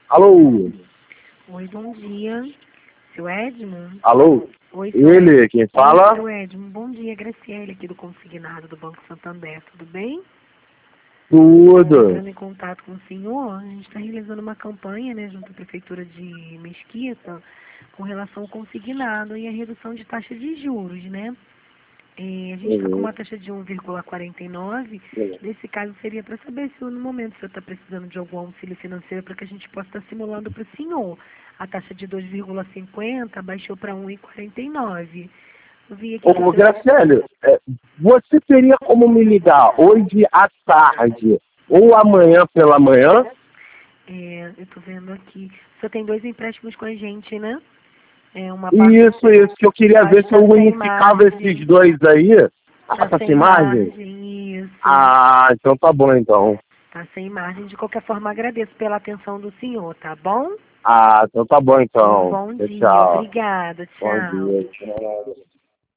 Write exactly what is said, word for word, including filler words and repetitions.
Alô? Oi, bom dia. Seu Edmo? Alô? Oi, seu Ele, Edmo. quem Oi, fala? seu Edmo. Bom dia, Graciele, aqui do Consignado do Banco Santander. Tudo bem? Tudo. Entrando em contato com o senhor, a gente está realizando uma campanha, né, junto à Prefeitura de Mesquita, com relação ao consignado e a redução de taxa de juros, né? É, a gente está com Uhum. uma taxa de um vírgula quarenta e nove. Nesse caso, seria para saber se no momento o senhor está precisando de algum auxílio financeiro para que a gente possa estar simulando para o senhor. A taxa de dois vírgula cinquenta baixou para um vírgula quarenta e nove. Eu vi aqui que o Ô, senhor... Graciele, é, você teria como me ligar hoje à tarde ou amanhã pela manhã? É, eu estou vendo aqui. O senhor tem dois empréstimos com a gente, né? É uma Isso, isso, que eu queria ver se eu está sem unificava margem. esses dois aí. Ah, Está tá sem sem margem? margem, isso. Ah, então tá bom então. Está sem margem. De qualquer forma, agradeço pela atenção do senhor, tá bom? Ah, então tá bom Um então. bom Tchau, dia. tchau. Obrigada. Bom Tchau. dia, tchau.